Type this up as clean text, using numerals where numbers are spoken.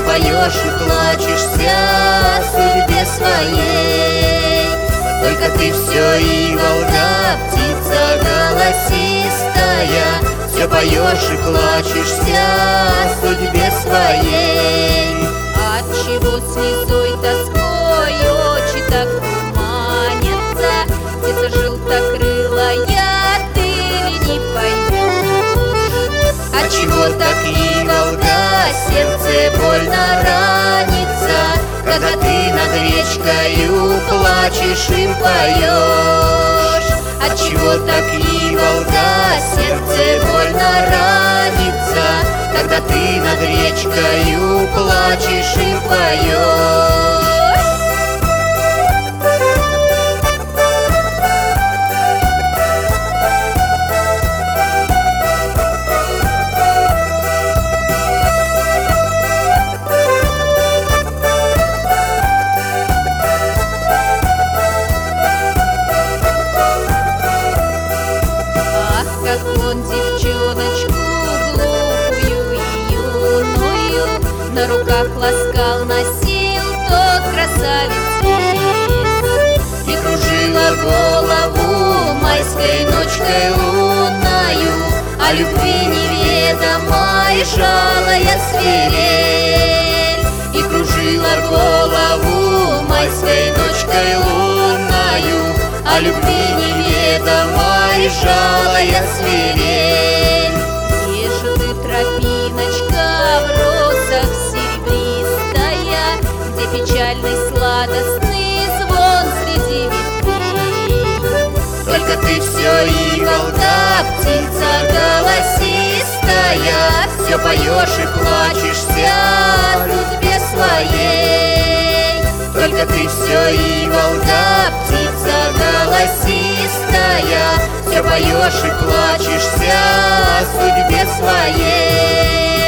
поешь и плачешься о судьбе своей. Только ты все и волга, птица голосистая, все поешь и плачешься о судьбе своей. Отчего слезой тоской очи так туманятся? Птица желтокрылая, ты ли не поймешь? Отчего так и волга, сердце больно ранится, когда ты над речкою плачешь и поешь? Отчего так и волга, сердце больно ранится, когда ты над речкою плачешь и поешь? Как он девчоночку глупую и юную на руках ласкал, носил тот красавец весь. И кружила голову майской ночкой лунною, о любви неведомой жалая свирель. И кружила голову майской ночкой лунною, о любви неведомой жалая свирель. Где же ты, тропиночка, в росах серебристая, где печальный сладостный звон среди ветвей? Только ты все и волга, птица голосистая, все поешь и плачешься о судьбе своей. Только ты все и волга, птица голосистая, все поешь и плачешься о судьбе своей.